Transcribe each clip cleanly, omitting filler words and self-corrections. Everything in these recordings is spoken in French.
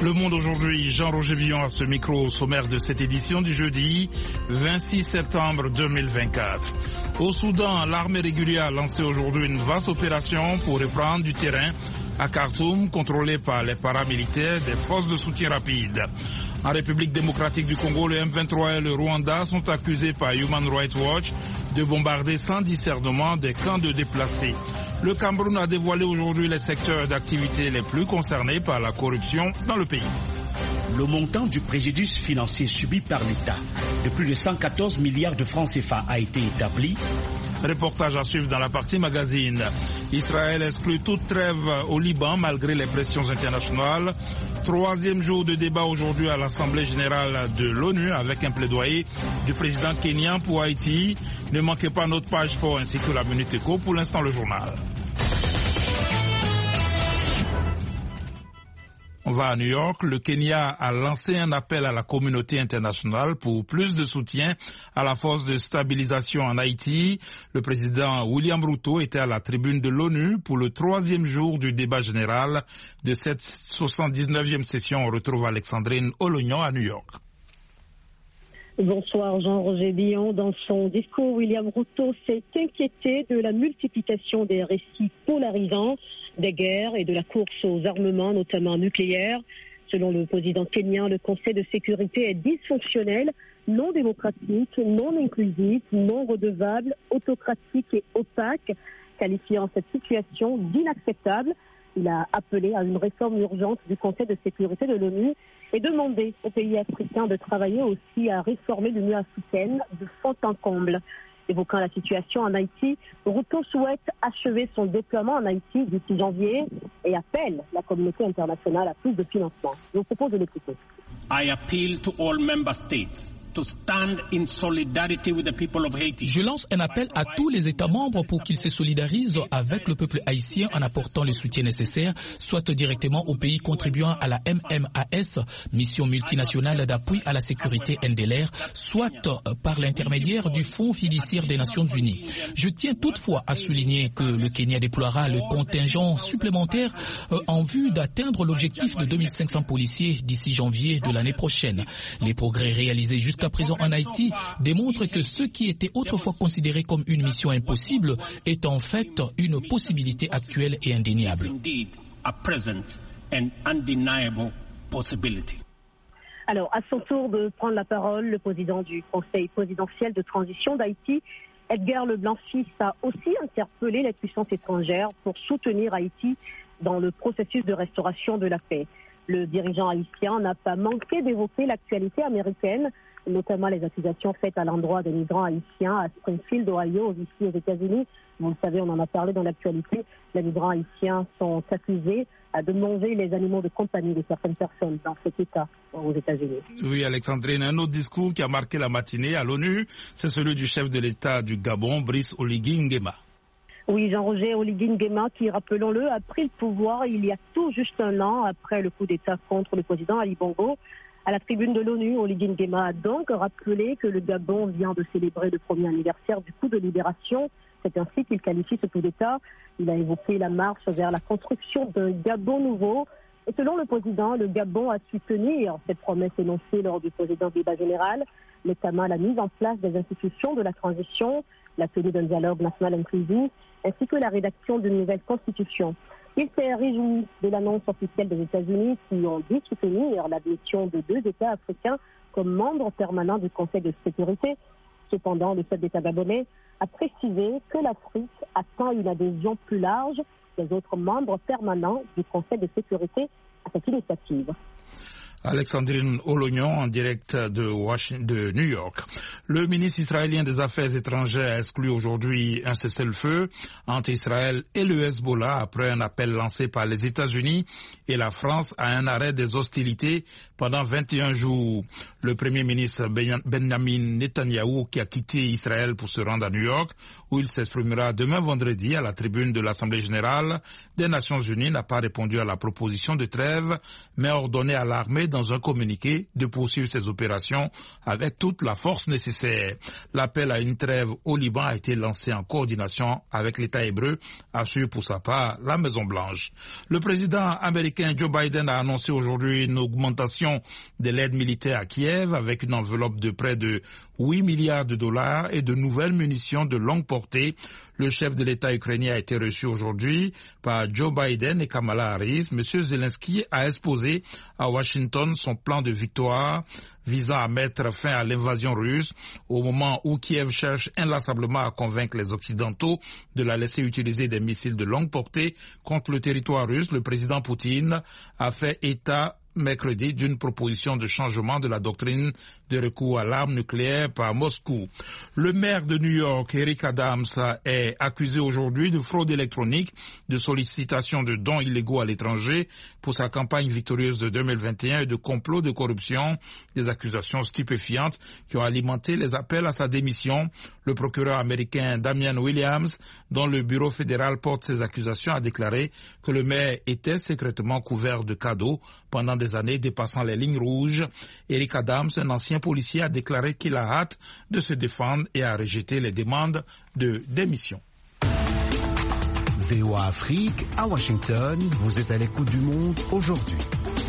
Le Monde aujourd'hui, Jean-Roger Billon à ce micro au sommaire de cette édition du jeudi 26 septembre 2024. Au Soudan, l'armée régulière a lancé aujourd'hui une vaste opération pour reprendre du terrain à Khartoum, contrôlée par les paramilitaires des forces de soutien rapide. En République démocratique du Congo, le M23 et le Rwanda sont accusés par Human Rights Watch de bombarder sans discernement des camps de déplacés. Le Cameroun a dévoilé aujourd'hui les secteurs d'activité les plus concernés par la corruption dans le pays. Le montant du préjudice financier subi par l'État de plus de 114 milliards de francs CFA a été établi. Reportage à suivre dans la partie magazine. Israël exclut toute trêve au Liban malgré les pressions internationales. Troisième jour de débat aujourd'hui à l'Assemblée générale de l'ONU avec un plaidoyer du président kenyan pour Haïti. Ne manquez pas notre page sport ainsi que la Minute Éco. Pour l'instant, le journal. On va à New York. Le Kenya a lancé un appel à la communauté internationale pour plus de soutien à la force de stabilisation en Haïti. Le président William Ruto était à la tribune de l'ONU pour le troisième jour du débat général de cette 79e session. On retrouve Alexandrine Olognon à New York. Bonsoir Jean-Roger Billon. Dans son discours, William Ruto s'est inquiété de la multiplication des récits polarisants des guerres et de la course aux armements, notamment nucléaires. Selon le président kenyan, le Conseil de sécurité est dysfonctionnel, non démocratique, non inclusif, non redevable, autocratique et opaque, qualifiant cette situation d'inacceptable. Il a appelé à une réforme urgente du Conseil de sécurité de l'ONU et demandé aux pays africains de travailler aussi à réformer l'Union africaine de fond en comble. Évoquant la situation en Haïti, Ruto souhaite achever son déploiement en Haïti d'ici janvier et appelle la communauté internationale à plus de financement. Je vous propose de l'écouter. I appeal to all member states to stand in solidarity with the people of Haiti. Je lance un appel à tous les États membres pour qu'ils se solidarisent avec le peuple haïtien en apportant le soutien nécessaire, soit directement aux pays contribuant à la MMAS, mission multinationale d'appui à la sécurité NDLR, soit par l'intermédiaire du Fonds fiduciaire des Nations Unies. Je tiens toutefois à souligner que le Kenya déploiera le contingent supplémentaire en vue d'atteindre l'objectif de 2500 policiers d'ici janvier de l'année prochaine. Les progrès réalisés jusqu'à présent en Haïti démontre que ce qui était autrefois considéré comme une mission impossible est en fait une possibilité actuelle et indéniable. Alors, à son tour de prendre la parole, le président du Conseil présidentiel de transition d'Haïti, Edgar Leblanc-Fils, a aussi interpellé les puissances étrangères pour soutenir Haïti dans le processus de restauration de la paix. Le dirigeant haïtien n'a pas manqué d'évoquer l'actualité américaine, notamment les accusations faites à l'endroit des migrants haïtiens à Springfield, Ohio, ici aux États-Unis. Vous le savez, on en a parlé dans l'actualité. Les migrants haïtiens sont accusés de manger les animaux de compagnie de certaines personnes dans cet État aux États-Unis. Oui, Alexandrine, un autre discours qui a marqué la matinée à l'ONU, c'est celui du chef de l'État du Gabon, Brice Oligui Nguema. Oui, Jean-Roger Oligui Nguema, qui, rappelons-le, a pris le pouvoir il y a tout juste un an après le coup d'État contre le président Ali Bongo. À la tribune de l'ONU, Oligui Nguema a donc rappelé que le Gabon vient de célébrer le premier anniversaire du coup de libération. C'est ainsi qu'il qualifie ce coup d'État. Il a évoqué la marche vers la construction d'un Gabon nouveau. Et selon le président, le Gabon a su tenir cette promesse énoncée lors du précédent débat général, notamment la mise en place des institutions de la transition, la tenue d'un dialogue national inclusif, ainsi que la rédaction d'une nouvelle constitution. Il s'est réjoui de l'annonce officielle des États-Unis qui ont dû soutenir l'admission de 2 États africains comme membres permanents du Conseil de sécurité. Cependant, le chef d'État gabonais a précisé que l'Afrique attend une adhésion plus large des autres membres permanents du Conseil de sécurité à cette initiative. Alexandrine Olognon en direct de New York. Le ministre israélien des Affaires étrangères a exclu aujourd'hui un cessez-le-feu entre Israël et le Hezbollah après un appel lancé par les États-Unis et la France à un arrêt des hostilités pendant 21 jours. Le Premier ministre Benjamin Netanyahou, qui a quitté Israël pour se rendre à New York, où il s'exprimera demain vendredi à la tribune de l'Assemblée générale des Nations unies, n'a pas répondu à la proposition de trêve, mais a ordonné à l'armée dans un communiqué de poursuivre ses opérations avec toute la force nécessaire. L'appel à une trêve au Liban a été lancé en coordination avec l'État hébreu, assure pour sa part la Maison-Blanche. Le président américain Joe Biden a annoncé aujourd'hui une augmentation de l'aide militaire à Kiev avec une enveloppe de près de 8 milliards de dollars et de nouvelles munitions de longue portée. Le chef de l'État ukrainien a été reçu aujourd'hui par Joe Biden et Kamala Harris. Monsieur Zelensky a exposé à Washington son plan de victoire visant à mettre fin à l'invasion russe au moment où Kiev cherche inlassablement à convaincre les Occidentaux de la laisser utiliser des missiles de longue portée contre le territoire russe. Le président Poutine a fait état mercredi d'une proposition de changement de la doctrine de recours à l'arme nucléaire par Moscou. Le maire de New York, Eric Adams, est accusé aujourd'hui de fraude électronique, de sollicitation de dons illégaux à l'étranger pour sa campagne victorieuse de 2021 et de complot de corruption, des accusations stupéfiantes qui ont alimenté les appels à sa démission. Le procureur américain Damian Williams, dont le bureau fédéral porte ces accusations, a déclaré que le maire était secrètement couvert de cadeaux pendant des années dépassant les lignes rouges. Eric Adams, un ancien policier, a déclaré qu'il a hâte de se défendre et a rejeté les demandes de démission. VOA Afrique, à Washington, vous êtes à l'écoute du monde aujourd'hui.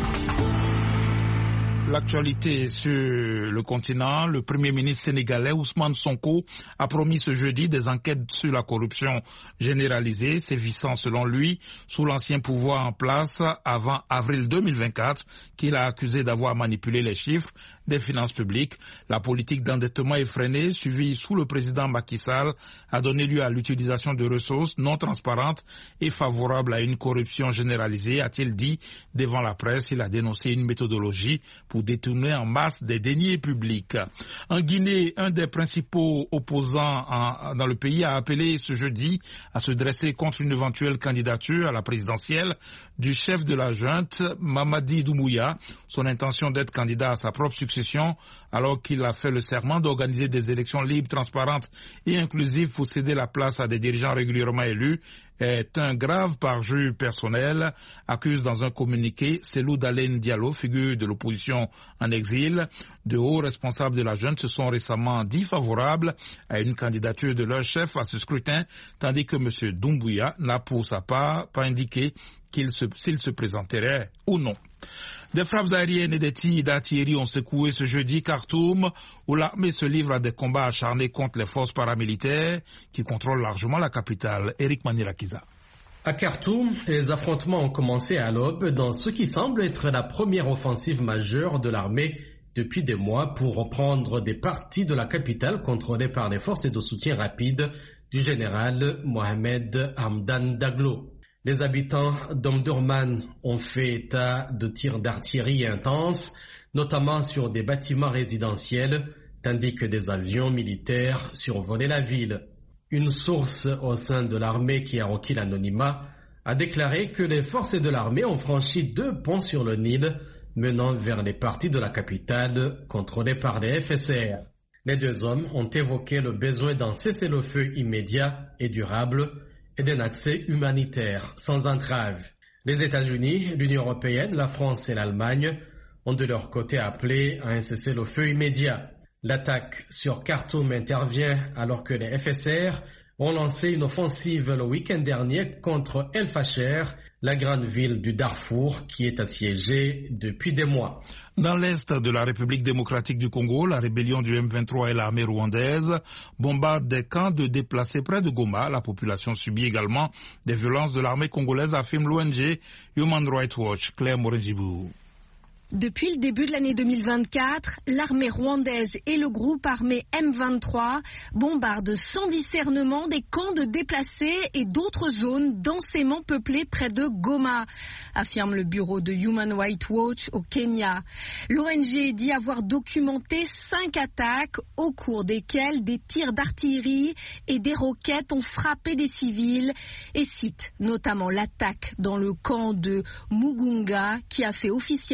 L'actualité sur le continent, le Premier ministre sénégalais Ousmane Sonko a promis ce jeudi des enquêtes sur la corruption généralisée, sévissant selon lui sous l'ancien pouvoir en place avant avril 2024, qu'il a accusé d'avoir manipulé les chiffres des finances publiques. La politique d'endettement effrénée suivie sous le président Macky Sall a donné lieu à l'utilisation de ressources non transparentes et favorables à une corruption généralisée, a-t-il dit devant la presse. Il a dénoncé une méthodologie pour détourner en masse des deniers publics. En Guinée, un des principaux opposants dans le pays a appelé ce jeudi à se dresser contre une éventuelle candidature à la présidentielle du chef de la junte, Mamadi Doumbouya. Son intention d'être candidat à sa propre succession, alors qu'il a fait le serment d'organiser des élections libres, transparentes et inclusives pour céder la place à des dirigeants régulièrement élus, est un grave parjure personnel, accuse dans un communiqué Cellou Dalein Diallo, figure de l'opposition en exil. De hauts responsables de la junte se sont récemment dit favorables à une candidature de leur chef à ce scrutin, tandis que M. Doumbouya n'a pour sa part pas indiqué s'il se présenterait ou non. Des frappes aériennes et des tirs d'artillerie ont secoué ce jeudi Khartoum, où l'armée se livre à des combats acharnés contre les forces paramilitaires qui contrôlent largement la capitale. Eric Manirakiza. À Khartoum, les affrontements ont commencé à l'aube dans ce qui semble être la première offensive majeure de l'armée depuis des mois pour reprendre des parties de la capitale contrôlées par les forces de soutien rapide du général Mohamed Hamdan Daglo. Les habitants d'Omdurman ont fait état de tirs d'artillerie intenses, notamment sur des bâtiments résidentiels, tandis que des avions militaires survolaient la ville. Une source au sein de l'armée qui a requis l'anonymat a déclaré que les forces de l'armée ont franchi 2 ponts sur le Nil menant vers les parties de la capitale contrôlées par les FSR. Les 2 hommes ont évoqué le besoin d'un cessez-le-feu immédiat et durable et d'un accès humanitaire sans entrave. Les États-Unis, l'Union européenne, la France et l'Allemagne ont de leur côté appelé à un cessez-le-feu immédiat. L'attaque sur Khartoum intervient alors que les FSR ont lancé une offensive le week-end dernier contre El Fasher, la grande ville du Darfour qui est assiégée depuis des mois. Dans l'est de la République démocratique du Congo, la rébellion du M23 et l'armée rwandaise bombardent des camps de déplacés près de Goma. La population subit également des violences de l'armée congolaise, affirme l'ONG Human Rights Watch. Claire Morenjibou. Depuis le début de l'année 2024, l'armée rwandaise et le groupe armé M23 bombardent sans discernement des camps de déplacés et d'autres zones densément peuplées près de Goma, affirme le bureau de Human Rights Watch au Kenya. L'ONG dit avoir documenté 5 attaques au cours desquelles des tirs d'artillerie et des roquettes ont frappé des civils et cite notamment l'attaque dans le camp de Mugunga qui a fait officiellement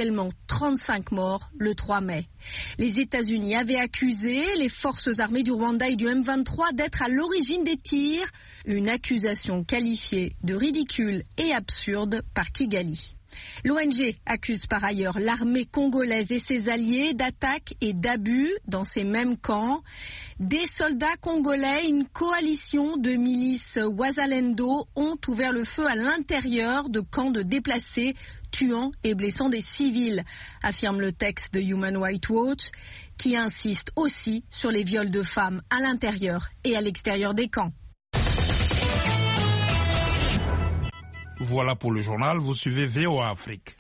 35 morts le 3 mai. Les États-Unis avaient accusé les forces armées du Rwanda et du M23 d'être à l'origine des tirs, une accusation qualifiée de ridicule et absurde par Kigali. L'ONG accuse par ailleurs l'armée congolaise et ses alliés d'attaques et d'abus dans ces mêmes camps. Des soldats congolais, une coalition de milices Wazalendo ont ouvert le feu à l'intérieur de camps de déplacés, tuant et blessant des civils, affirme le texte de Human Rights Watch, qui insiste aussi sur les viols de femmes à l'intérieur et à l'extérieur des camps. Voilà pour le journal, vous suivez VOA Afrique.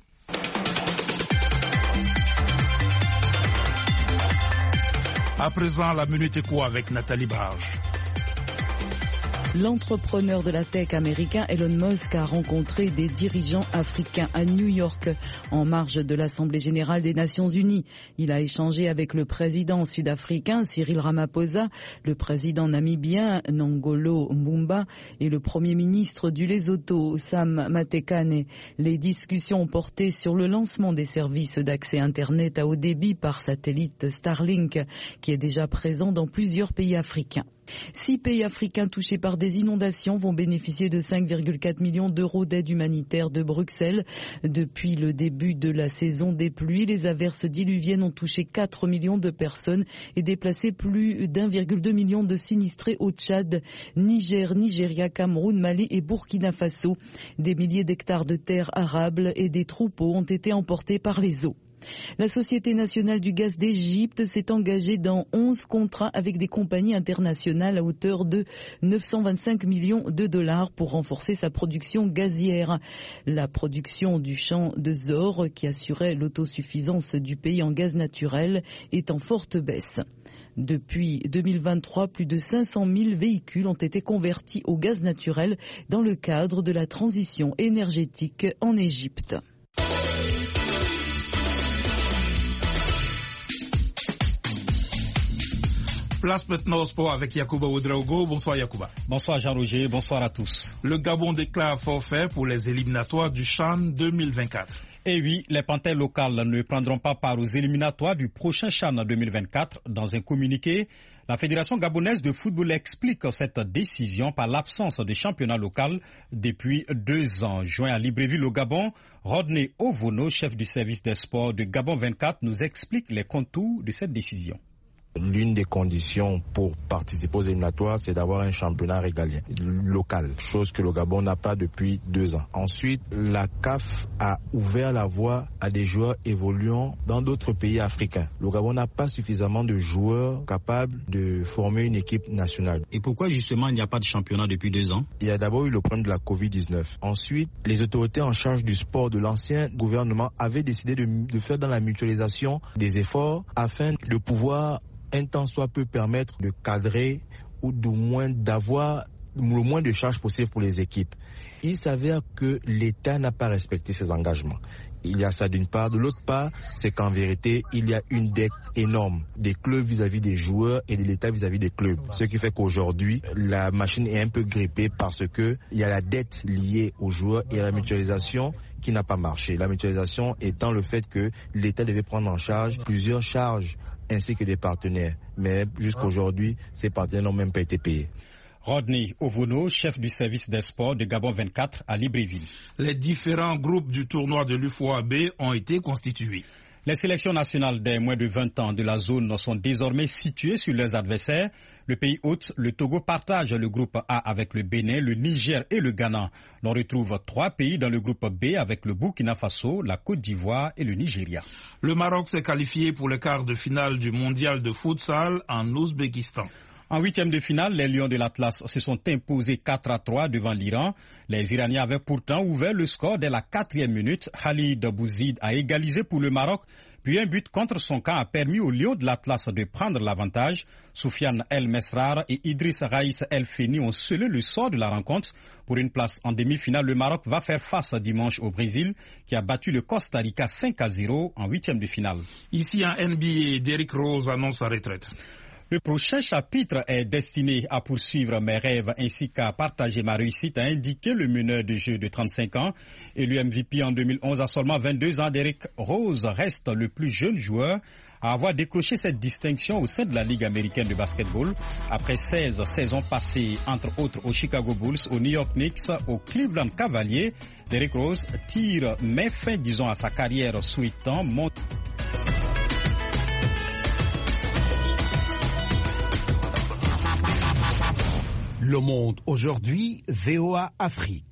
À présent, la Minute Éco avec Nathalie Barge. L'entrepreneur de la tech américain Elon Musk a rencontré des dirigeants africains à New York en marge de l'Assemblée générale des Nations unies. Il a échangé avec le président sud-africain Cyril Ramaphosa, le président namibien Nangolo Mbumba et le premier ministre du Lesotho Sam Matekane. Les discussions ont porté sur le lancement des services d'accès Internet à haut débit par satellite Starlink, qui est déjà présent dans plusieurs pays africains. 6 pays africains touchés par des inondations vont bénéficier de 5,4 millions d'euros d'aide humanitaire de Bruxelles. Depuis le début de la saison des pluies, les averses diluviennes ont touché 4 millions de personnes et déplacé plus d'1,2 million de sinistrés au Tchad, Niger, Nigeria, Cameroun, Mali et Burkina Faso. Des milliers d'hectares de terres arables et des troupeaux ont été emportés par les eaux. La Société nationale du gaz d'Égypte s'est engagée dans 11 contrats avec des compagnies internationales à hauteur de 925 millions de dollars pour renforcer sa production gazière. La production du champ de Zohr, qui assurait l'autosuffisance du pays en gaz naturel, est en forte baisse. Depuis 2023, plus de 500 000 véhicules ont été convertis au gaz naturel dans le cadre de la transition énergétique en Égypte. Place maintenant au sport avec Yacouba Ouedraogo. Bonsoir Yacouba. Bonsoir Jean-Roger, bonsoir à tous. Le Gabon déclare forfait pour les éliminatoires du CHAN 2024. Et oui, les panthères locales ne prendront pas part aux éliminatoires du prochain CHAN 2024. Dans un communiqué, la Fédération gabonaise de football explique cette décision par l'absence de championnat local depuis 2 ans. Joint à Libreville au Gabon, Rodney Ovono, chef du service des sports de Gabon 24, nous explique les contours de cette décision. L'une des conditions pour participer aux éliminatoires, c'est d'avoir un championnat régalien, local, chose que le Gabon n'a pas depuis 2 ans. Ensuite, la CAF a ouvert la voie à des joueurs évoluant dans d'autres pays africains. Le Gabon n'a pas suffisamment de joueurs capables de former une équipe nationale. Et pourquoi justement il n'y a pas de championnat depuis 2 ans? Il y a d'abord eu le problème de la Covid-19. Ensuite, les autorités en charge du sport de l'ancien gouvernement avaient décidé de faire dans la mutualisation des efforts afin de pouvoir un temps soit peu permettre de cadrer ou du moins d'avoir le moins de charges possible pour les équipes. Il s'avère que l'État n'a pas respecté ses engagements. Il y a ça d'une part. De l'autre part, c'est qu'en vérité, il y a une dette énorme des clubs vis-à-vis des joueurs et de l'État vis-à-vis des clubs. Ce qui fait qu'aujourd'hui, la machine est un peu grippée parce que il y a la dette liée aux joueurs et à la mutualisation qui n'a pas marché. La mutualisation étant le fait que l'État devait prendre en charge plusieurs charges ainsi que des partenaires. Mais jusqu'à aujourd'hui, ces partenaires n'ont même pas été payés. Rodney Ovono, chef du service des sports de Gabon 24 à Libreville. Les différents groupes du tournoi de l'UFOAB ont été constitués. Les sélections nationales des moins de 20 ans de la zone sont désormais situées sur leurs adversaires. Le pays hôte, le Togo, partage le groupe A avec le Bénin, le Niger et le Ghana. On retrouve 3 pays dans le groupe B avec le Burkina Faso, la Côte d'Ivoire et le Nigeria. Le Maroc s'est qualifié pour le quart de finale du mondial de futsal en Ouzbékistan. En 8e de finale, les Lions de l'Atlas se sont imposés 4-3 devant l'Iran. Les Iraniens avaient pourtant ouvert le score dès la 4e minute. Khalid Bouzid a égalisé pour le Maroc, puis un but contre son camp a permis aux Lions de l'Atlas de prendre l'avantage. Soufiane El Mesrar et Idriss Raïs El Feni ont scellé le sort de la rencontre. Pour une place en demi-finale, le Maroc va faire face dimanche au Brésil, qui a battu le Costa Rica 5-0 en 8e de finale. Ici en NBA, Derrick Rose annonce sa retraite. Le prochain chapitre est destiné à poursuivre mes rêves ainsi qu'à partager ma réussite, a indiqué le meneur de jeu de 35 ans. Élu MVP en 2011 à seulement 22 ans, Derrick Rose reste le plus jeune joueur à avoir décroché cette distinction au sein de la Ligue américaine de basketball. Après 16 saisons passées, entre autres aux Chicago Bulls, aux New York Knicks, aux Cleveland Cavaliers, Derrick Rose tire fin, à sa carrière souhaitant monter. Le Monde aujourd'hui, VOA Afrique.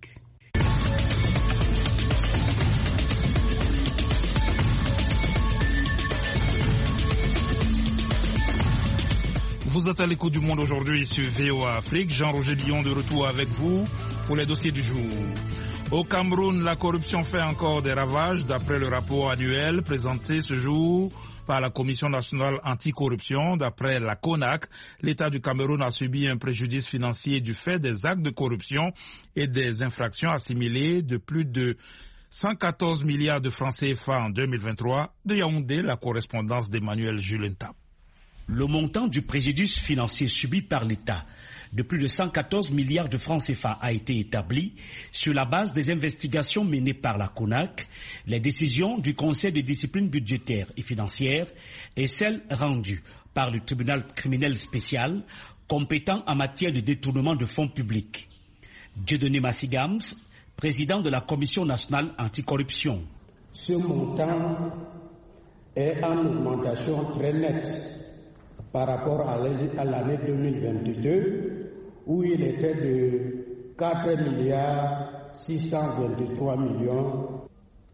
Vous êtes à l'écoute du Monde aujourd'hui sur VOA Afrique. Jean-Roger Billon de retour avec vous pour les dossiers du jour. Au Cameroun, la corruption fait encore des ravages d'après le rapport annuel présenté ce jour par la Commission nationale anticorruption. D'après la CONAC, l'État du Cameroun a subi un préjudice financier du fait des actes de corruption et des infractions assimilées de plus de 114 milliards de francs CFA en 2023. De Yaoundé, la correspondance d'Emmanuel Julenta. Le montant du préjudice financier subi par l'État de plus de 114 milliards de francs CFA a été établi sur la base des investigations menées par la CONAC, les décisions du Conseil de discipline budgétaire et financière et celles rendues par le tribunal criminel spécial compétent en matière de détournement de fonds publics. Dieudonné Massigams, président de la Commission nationale anticorruption. Ce montant est en augmentation très nette par rapport à l'année 2022, où il était de 4 milliards 623 millions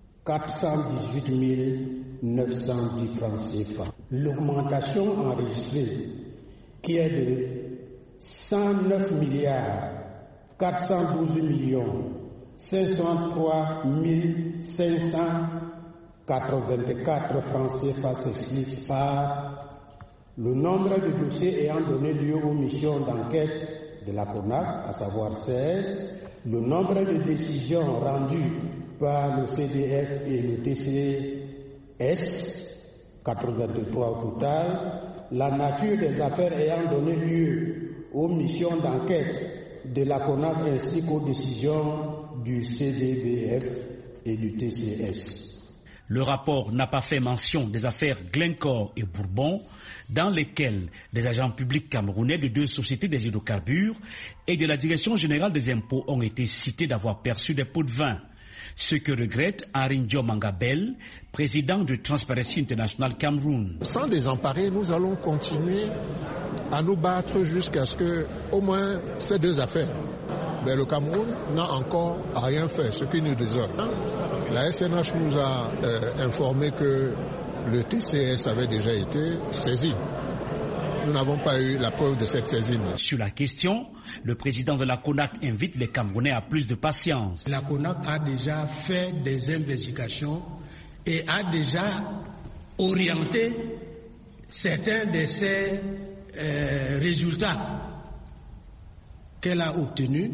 418 910 francs CFA. L'augmentation enregistrée, qui est de 109 milliards 412 millions 503 584 francs CFA, s'explique par le nombre de dossiers ayant donné lieu aux missions d'enquête de la CONAC, à savoir 16, le nombre de décisions rendues par le CDF et le TCS, 83 au total, la nature des affaires ayant donné lieu aux missions d'enquête de la CONAC ainsi qu'aux décisions du CDBF et du TCS. Le rapport n'a pas fait mention des affaires Glencore et Bourbon, dans lesquelles des agents publics camerounais de 2 sociétés des hydrocarbures et de la Direction générale des impôts ont été cités d'avoir perçu des pots de vin. Ce que regrette Arinjo Mangabel, président de Transparency International Cameroun. Sans désemparer, nous allons continuer à nous battre jusqu'à ce que, au moins, ces 2 affaires. Mais le Cameroun n'a encore rien fait, ce qui nous désole. La SNH nous a informé que le TCS avait déjà été saisi. Nous n'avons pas eu la preuve de cette saisine. Sur la question, le président de la CONAC invite les Camerounais à plus de patience. La CONAC a déjà fait des investigations et a déjà orienté certains de ces résultats qu'elle a obtenus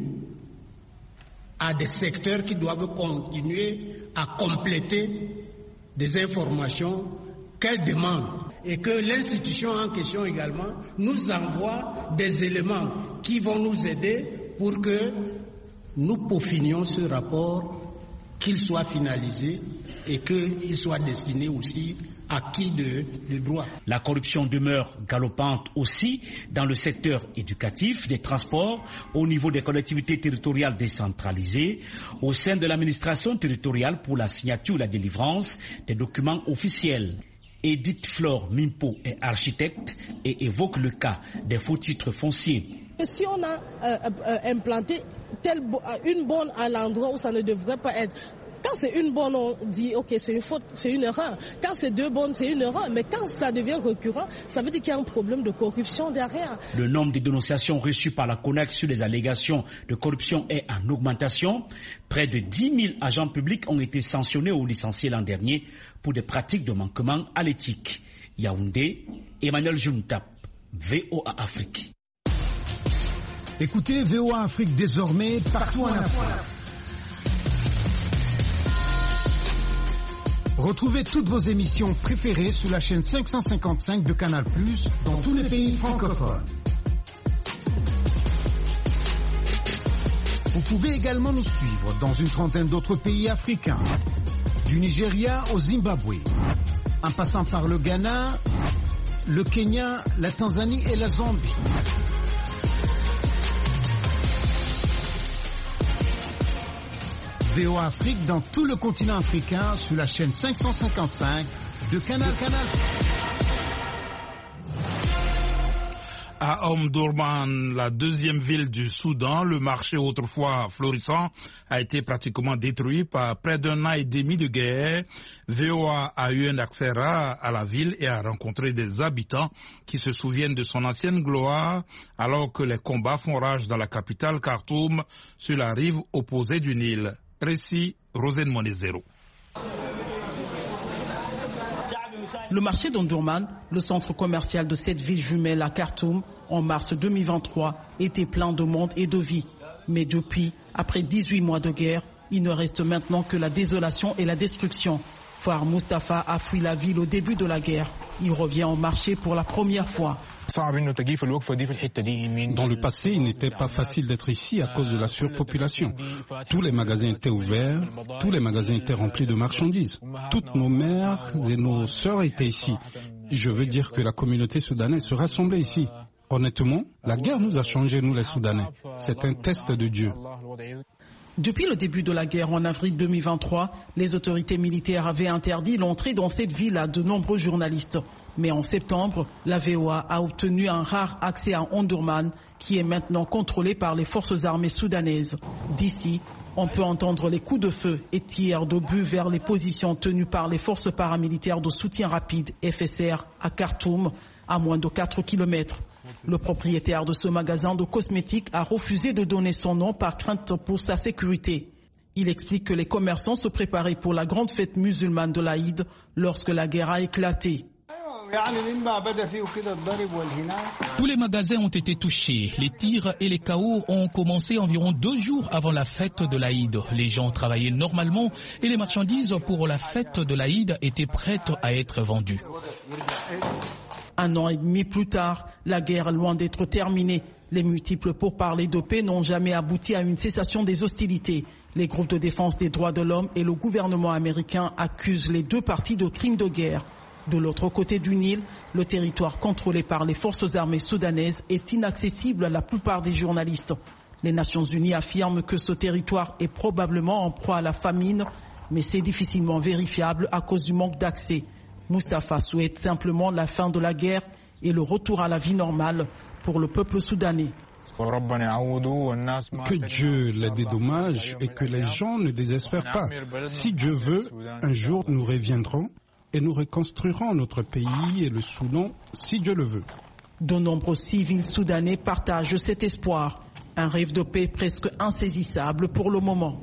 à des secteurs qui doivent continuer à compléter des informations qu'elle demande et que l'institution en question également nous envoie des éléments qui vont nous aider pour que nous peaufinions ce rapport, qu'il soit finalisé et qu'il soit destiné aussi à qui de droit. La corruption demeure galopante aussi dans le secteur éducatif, des transports, au niveau des collectivités territoriales décentralisées, au sein de l'administration territoriale pour la signature et la délivrance des documents officiels. Edith Flore Mimpo est architecte et évoque le cas des faux titres fonciers. Si on a implanté une borne à l'endroit où ça ne devrait pas être, quand c'est une borne, on dit ok, c'est une faute, c'est une erreur. Quand c'est 2 bornes, c'est une erreur. Mais quand ça devient récurrent, ça veut dire qu'il y a un problème de corruption derrière. Le nombre de dénonciations reçues par la CONAC sur les allégations de corruption est en augmentation. Près de 10 000 agents publics ont été sanctionnés ou licenciés l'an dernier pour des pratiques de manquement à l'éthique. Yaoundé, Emmanuel Juntap, VOA Afrique. Écoutez VOA Afrique désormais partout en Afrique. Retrouvez toutes vos émissions préférées sur la chaîne 555 de Canal+, dans tous les pays francophones. Vous pouvez également nous suivre dans une trentaine d'autres pays africains, du Nigeria au Zimbabwe, en passant par le Ghana, le Kenya, la Tanzanie et la Zambie. VOA Afrique dans tout le continent africain sur la chaîne 555 de Canal. À Omdurman, la deuxième ville du Soudan, le marché autrefois florissant a été pratiquement détruit par près d'un an et demi de guerre. VOA a eu un accès rare à la ville et a rencontré des habitants qui se souviennent de son ancienne gloire alors que les combats font rage dans la capitale Khartoum sur la rive opposée du Nil. Récit Rosine Monezero. Le marché d'Omdurman, le centre commercial de cette ville jumelle à Khartoum, en mars 2023, était plein de monde et de vie. Mais depuis, après 18 mois de guerre, il ne reste maintenant que la désolation et la destruction. Fouad Mustafa a fui la ville au début de la guerre. Il revient au marché pour la première fois. Dans le passé, il n'était pas facile d'être ici à cause de la surpopulation. Tous les magasins étaient ouverts, tous les magasins étaient remplis de marchandises. Toutes nos mères et nos sœurs étaient ici. Je veux dire que la communauté soudanaise se rassemblait ici. Honnêtement, la guerre nous a changés, nous les Soudanais. C'est un test de Dieu. Depuis le début de la guerre en avril 2023, les autorités militaires avaient interdit l'entrée dans cette ville à de nombreux journalistes. Mais en septembre, la VOA a obtenu un rare accès à Omdurman, qui est maintenant contrôlé par les forces armées soudanaises. D'ici, on peut entendre les coups de feu et tirs d'obus vers les positions tenues par les forces paramilitaires de soutien rapide FSR à Khartoum, à moins de 4 km. Le propriétaire de ce magasin de cosmétiques a refusé de donner son nom par crainte pour sa sécurité. Il explique que les commerçants se préparaient pour la grande fête musulmane de l'Aïd lorsque la guerre a éclaté. Tous les magasins ont été touchés. Les tirs et les chaos ont commencé environ 2 jours avant la fête de l'Aïd. Les gens travaillaient normalement et les marchandises pour la fête de l'Aïd étaient prêtes à être vendues. 1 an et demi plus tard, la guerre loin d'être terminée. Les multiples pourparlers de paix n'ont jamais abouti à une cessation des hostilités. Les groupes de défense des droits de l'homme et le gouvernement américain accusent les deux parties de crimes de guerre. De l'autre côté du Nil, le territoire contrôlé par les forces armées soudanaises est inaccessible à la plupart des journalistes. Les Nations Unies affirment que ce territoire est probablement en proie à la famine, mais c'est difficilement vérifiable à cause du manque d'accès. Mustafa souhaite simplement la fin de la guerre et le retour à la vie normale pour le peuple soudanais. Que Dieu les dédommage et que les gens ne désespèrent pas. Si Dieu veut, un jour nous reviendrons et nous reconstruirons notre pays et le Soudan, si Dieu le veut. De nombreux civils soudanais partagent cet espoir. Un rêve de paix presque insaisissable pour le moment.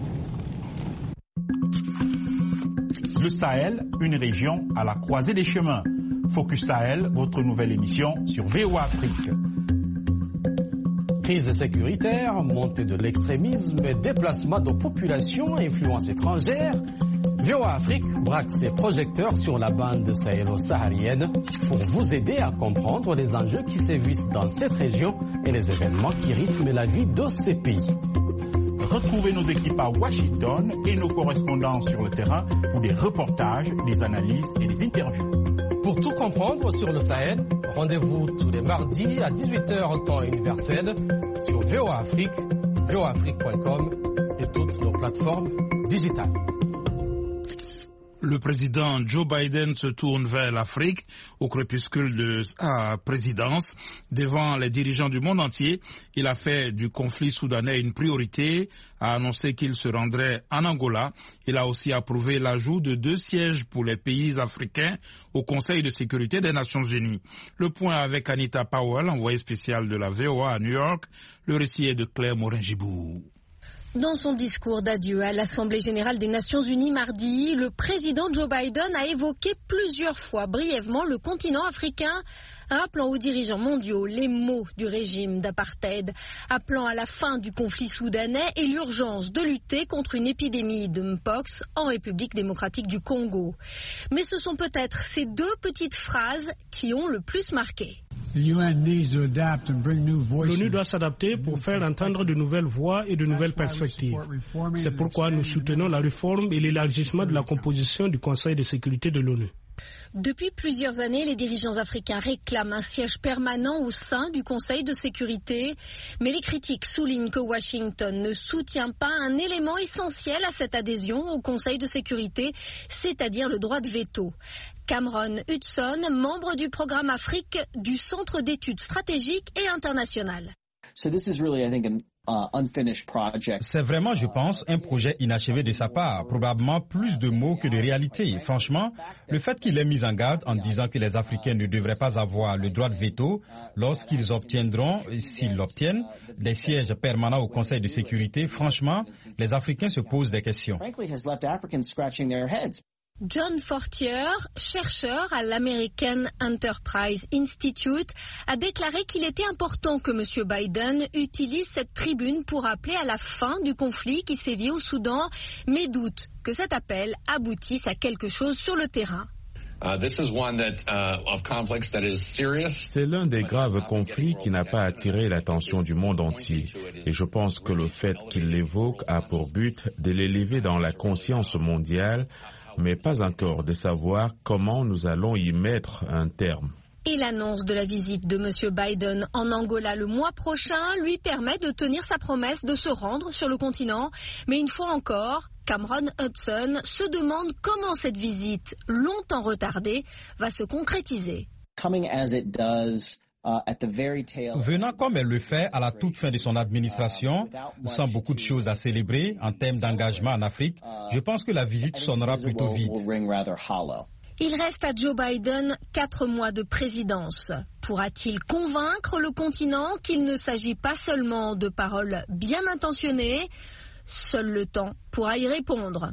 Le Sahel, une région à la croisée des chemins. Focus Sahel, votre nouvelle émission sur VOA Afrique. Crise sécuritaire, montée de l'extrémisme, déplacement de populations, influence étrangère. VOA Afrique braque ses projecteurs sur la bande sahélo-saharienne pour vous aider à comprendre les enjeux qui sévissent dans cette région et les événements qui rythment la vie de ces pays. Retrouvez nos équipes à Washington et nos correspondants sur le terrain pour des reportages, des analyses et des interviews. Pour tout comprendre sur le Sahel, rendez-vous tous les mardis à 18h temps universel sur VOA Afrique, voaafrique.com et toutes nos plateformes digitales. Le président Joe Biden se tourne vers l'Afrique au crépuscule de sa présidence. Devant les dirigeants du monde entier, il a fait du conflit soudanais une priorité, a annoncé qu'il se rendrait en Angola. Il a aussi approuvé l'ajout de 2 sièges pour les pays africains au Conseil de sécurité des Nations Unies. Le point avec Anita Powell, envoyée spéciale de la VOA à New York. Le récit est de Claire Morin-Gibou. Dans son discours d'adieu à l'Assemblée générale des Nations unies mardi, le président Joe Biden a évoqué plusieurs fois brièvement le continent africain, rappelant aux dirigeants mondiaux les maux du régime d'apartheid, appelant à la fin du conflit soudanais et l'urgence de lutter contre une épidémie de Mpox en République démocratique du Congo. Mais ce sont peut-être ces deux petites phrases qui ont le plus marqué. L'ONU doit s'adapter pour faire entendre de nouvelles voix et de nouvelles perspectives. C'est pourquoi nous soutenons la réforme et l'élargissement de la composition du Conseil de sécurité de l'ONU. Depuis plusieurs années, les dirigeants africains réclament un siège permanent au sein du Conseil de sécurité, mais les critiques soulignent que Washington ne soutient pas un élément essentiel à cette adhésion au Conseil de sécurité, c'est-à-dire le droit de veto. Cameron Hudson, membre du programme Afrique du Centre d'études stratégiques et internationales. C'est vraiment, je pense, un projet inachevé de sa part, probablement plus de mots que de réalité. Franchement, le fait qu'il ait mis en garde en disant que les Africains ne devraient pas avoir le droit de veto lorsqu'ils obtiendront, s'ils l'obtiennent, des sièges permanents au Conseil de sécurité, franchement, les Africains se posent des questions. John Fortier, chercheur à l'American Enterprise Institute, a déclaré qu'il était important que M. Biden utilise cette tribune pour appeler à la fin du conflit qui sévit au Soudan, mais doute que cet appel aboutisse à quelque chose sur le terrain. C'est l'un des graves conflits qui n'a pas attiré l'attention du monde entier. Et je pense que le fait qu'il l'évoque a pour but de l'élever dans la conscience mondiale, mais pas encore de savoir comment nous allons y mettre un terme. Et l'annonce de la visite de M. Biden en Angola le mois prochain lui permet de tenir sa promesse de se rendre sur le continent. Mais une fois encore, Cameron Hudson se demande comment cette visite, longtemps retardée, va se concrétiser. Venant comme elle le fait à la toute fin de son administration, sans beaucoup de choses à célébrer en termes d'engagement en Afrique, je pense que la visite sonnera plutôt vide. Il reste à Joe Biden 4 mois de présidence. Pourra-t-il convaincre le continent qu'il ne s'agit pas seulement de paroles bien intentionnées? Seul le temps pourra y répondre.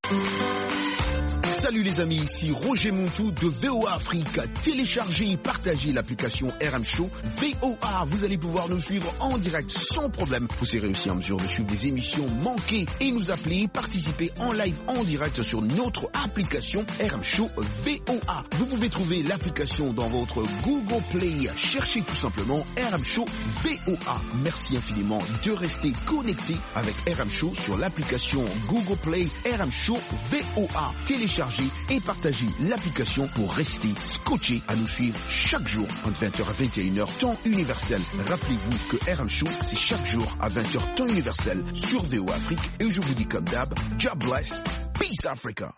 Salut les amis, ici Roger Montou de VOA Afrique. Téléchargez et partagez l'application RM Show VOA. Vous allez pouvoir nous suivre en direct sans problème. Vous serez aussi en mesure de suivre des émissions manquées et nous appeler, participer en live en direct sur notre application RM Show VOA. Vous pouvez trouver l'application dans votre Google Play. Cherchez tout simplement RM Show VOA. Merci infiniment de rester connecté avec RM Show sur l'application Google Play RM Show VOA. Téléchargez et partagez l'application pour rester scotché à nous suivre chaque jour entre 20h à 21h temps universel. Rappelez-vous que RM Show c'est chaque jour à 20h temps universel sur VOA Afrique et je vous dis comme d'hab, God bless, peace Africa.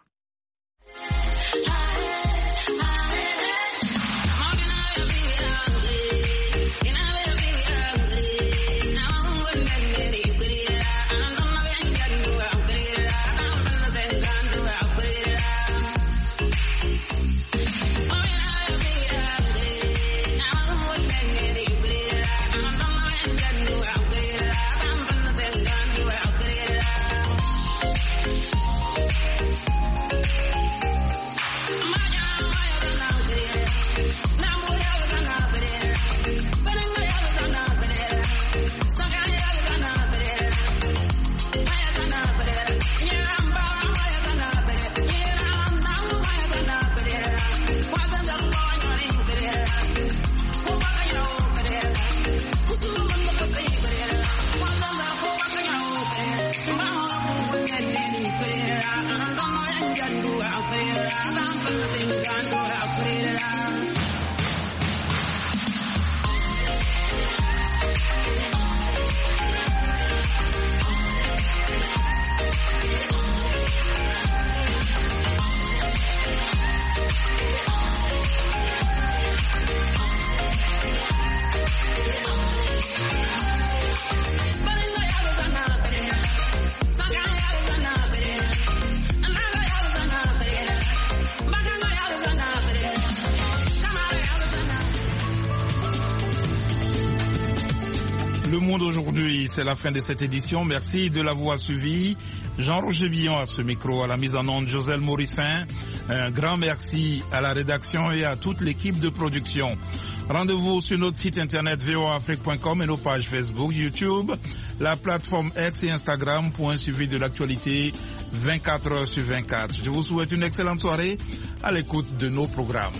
c'est la fin de cette édition. Merci de l'avoir suivi. Jean-Roger Billon à ce micro, à la mise en onde, Joselle Morissin. Un grand merci à la rédaction et à toute l'équipe de production. Rendez-vous sur notre site internet voaafrique.com et nos pages Facebook, YouTube, la plateforme X et Instagram pour un suivi de l'actualité 24 heures sur 24. Je vous souhaite une excellente soirée à l'écoute de nos programmes.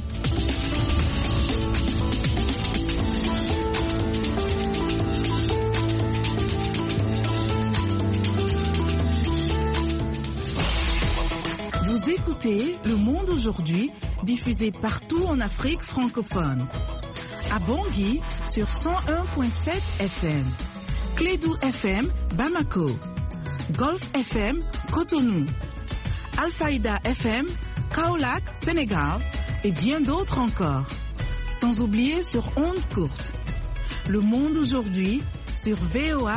Vous écoutez Le Monde aujourd'hui, diffusé partout en Afrique francophone. À Bangui sur 101.7 FM, Clédou FM Bamako, Golf FM Cotonou, Alfayda FM Kaolack Sénégal et bien d'autres encore. Sans oublier sur ondes courtes. Le Monde aujourd'hui sur VOA